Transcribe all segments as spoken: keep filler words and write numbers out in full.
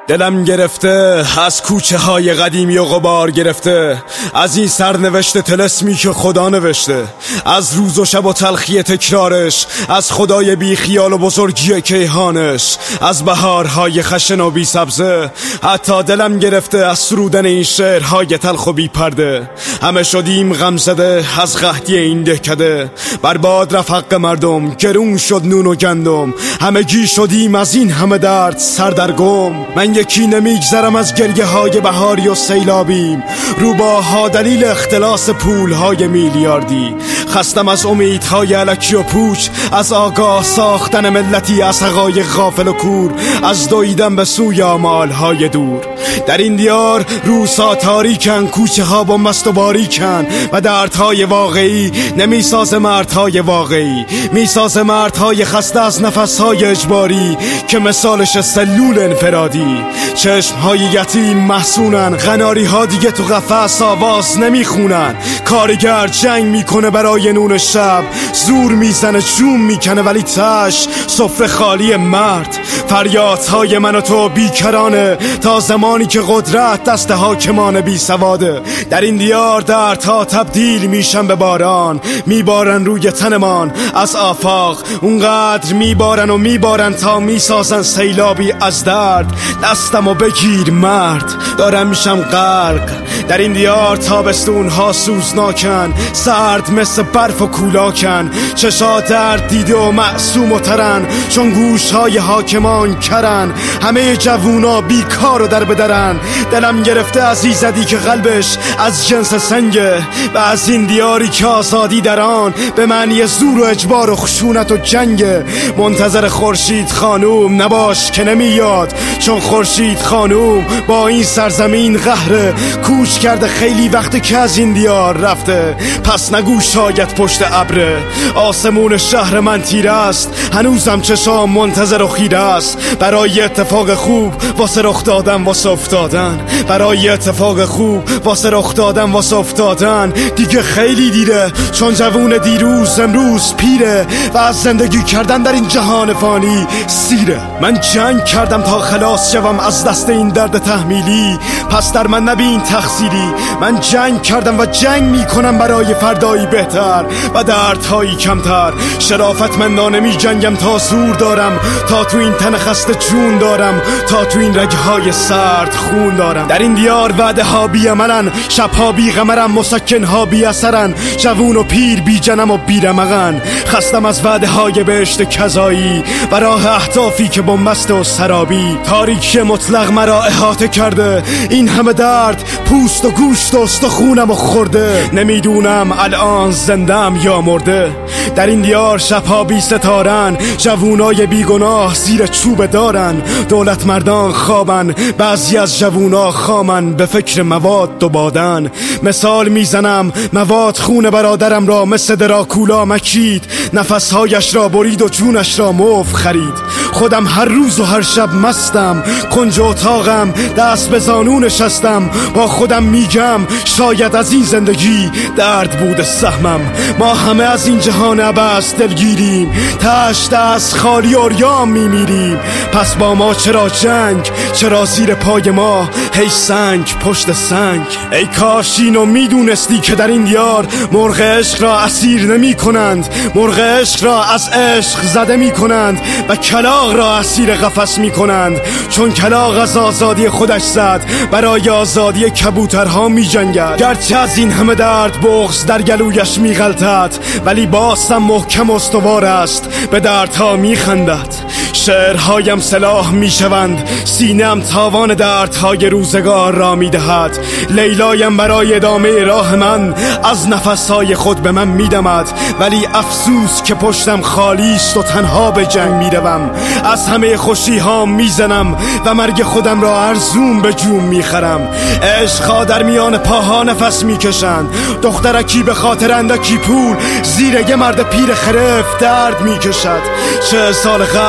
دلم گرفته از کوچه های قدیمی و غبار گرفته، از این سرنوشت طلسمی که خدا نوشته، از روز و شب و تلخی تکرارش، از خدای بی خیال و بزرگی کیهانش، از بهارهای خشن و بی سبزه. حتی دلم گرفته از سرودن این شعرهای تلخ و بی پرده. همه شدیم غم زده از قحطی این دهکده، برباد رفت حق مردم، گرون شد نون و گندم. همگی شدیم از این همه درد سردرگم. من یکی نمیگذرم از گریه های بهاری و سیلابیم، روباها دلیل اختلاس پول های میلیاردی. خستم از امیدهای الکی و پوچ، از آگاه ساختن ملتی از حقای غافل و کور، از دویدن به سوی آمال های دور. در این دیار روزها تاریکن، کوچه ها بنبست و باریکن، و دردهای واقعی نمیساز مردهای واقعی، میساز مردهای خسته از نفسهای اجباری که مثالش سلول انفرادی. چشمهای یتیم محسونن، قناری ها دیگه تو قفس آواز نمیخونن. کارگر جنگ میکنه برای نون شب، زور میزنه جون میکنه ولی تش سفره خالی مرد. فریادهای من و تو بیکرانه تا زمانی که قدرت دست حاکمان بی سواده. در این دیار دردها تبدیل میشن به باران، میبارن روی تنمان از آفاق، اونقدر میبارن و میبارن تا میسازن سیلابی از درد. دستمو بگیر مرد، دارم میشم غرق. در این دیار تابستون ها سوزناکن، سرد مثل برف و کولاکن. چشا درد دیده و معصوم و ترن، چون گوش های حاکمان کرن. همه جوونا بیکار و در بدرن. دلم گرفته از ایزدی که قلبش از جنس سنگه، و از این دیاری که آزادی در آن به معنی زور و اجبار و خشونت و جنگه. منتظر خورشید خانوم نباش که نمیاد، چون خورشید خانوم با این سرزمین قهره. کوچ کرده خیلی وقت که از این دیار رفته، پس نگو شاید پشت ابره. آسمون شهر من تیره است، هنوزم چشام منتظر و خیره است برای اتفاق خوب واسه رخ دادن واسه افتادن. برای اتفاق خوب واسه رخ دادن واسه افتادن. دیگه خیلی دیره، چون جوون دیروز امروز پیره، و از زندگی کردن در این جهان فانی سیره. من جنگ کردم تا خلاص شوم از دست این درد تحمیلی، پس در من نبین تقصیری. من جنگ کردم و جنگ میکنم برای فردایی بهتر و دردهایی کمتر. شرافت من نمی جنگم تا زور دارم، تا تو این تن خسته جون دارم، تا تو این رگهای سرد خون دارم. در این دیار وعده ها بی عملن، شبها بی غمرن، مسکن ها بی اثرن، جوون و پیر بی جنم و بی رمقن. خستم از وعده های بهشت کذایی و راه اهدافی که بنبست و سرابی. تاریکی مطلق مرا احاطه کرده، این همه درد پوست و گوشت و استخونم و خورده. نمیدونم الان زندم یا مرده. در این دیار شبها بی ستارن، جوونای بیگناه زیر چوب دارن. دولت مردان خوابن، بعضی از جوونا خامن به فکر مواد و بادن. مثال میزنم مواد خون برادرم را مثل دراکولا مکید، نفسهایش را برید و جونش را مفت خرید. خودم هر روز و هر شب مستم، کنج اتاقم دست به زانو نشستم. با خودم میگم شاید از این زندگی درد بوده سهمم. ما همه از این جهان عبث دلگیریم، تشت از خالی اریام میمیریم. پس با ما چرا جنگ؟ چرا زیر پای ما هی سنگ پشت سنگ؟ ای کاش اینو میدونستی که در این دیار مرغ عشق را اسیر نمی کنند، مرغ عشق را از عشق زده می کنند و کلاغ را اسیر قفس می کنند. چون کلاغ از آزادی خودش زد، برای آزادی کبوترها می جنگد. گرچه از این همه درد بغض در گلویش می غلطد، ولی بازم محکم استوار است، به دردها می خندد. شعرهایم سلاح می شوند، سینم تاوان دردهای روزگار را می دهد. لیلایم برای ادامه راه من از نفسهای خود به من می دمد، ولی افسوس که پشتم خالیست و تنها به جنگ می روم. از همه خوشی ها می زنم و مرگ خودم را ارزون به جون می خرم. عشقها در میان پاها نفس می کشند، دخترکی به خاطر اندکی پول زیر یه مرد پیر خرف درد می کشد. چه سال قبل رو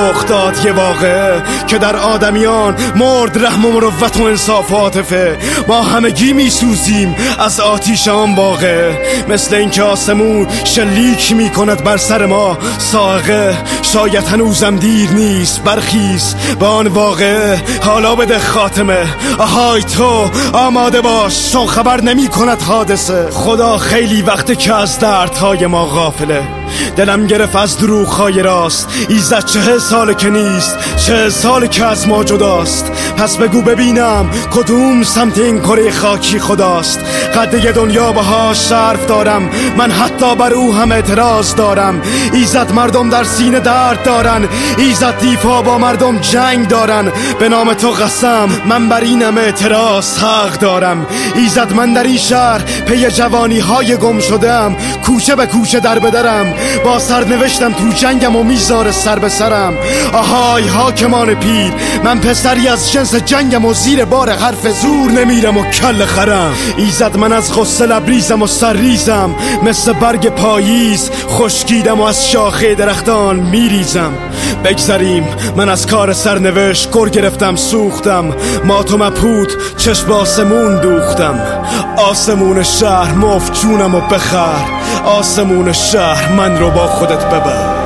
رخ داد یه واقعه که در آدمیان مرد رحم و مروت و انصاف و عاطفه. ما همگی میسوزیم از آتیش آن واقعه، مثل اینکه آسمون شلیک میکند بر سر ما صاعقه. شاید هنوزم دیر نیست، برخیز به آن واقعه، حالا بده خاتمه. آهای تو آماده باش، چون خبر نمی کند حادثه. خدا خیلی وقته که از دردهای ما غافله، دلم گرفت از دروغ‌های راست. ایزد چه ساله که نیست، چه ساله که از ما جداست. پس بگو ببینم کدوم سمت این کره خاکی خداست. قد یه دنیا بهاش شرف دارم، من حتی بر او هم اعتراض دارم. ایزد مردم در سینه درد دارن، ایزد دیفا با مردم جنگ دارن. به نام تو قسم من بر اینم اعتراض حق دارم. ایزد من در این شهر پی جوانی های گم شدم، کوچه به کوچه در بدرم، با سرنوشتم تو جنگم و میذاره سر به سرم. آهای حاکمان پیر، من پسری از جنس جنگم و زیر بار حرف زور نمیرم و کل خرم. ایزد من از غصه لبریزم و سرریزم، مثل برگ پاییز خشکیدم و از شاخه درختان میریزم. بگذریم من از کار سرنوشت گر گرفتم سوختم، مات و مبهوت چشم آسمون دوختم. آسمون شهر مفت جونم و بخر، آسمون شهر من رو با خودت ببر.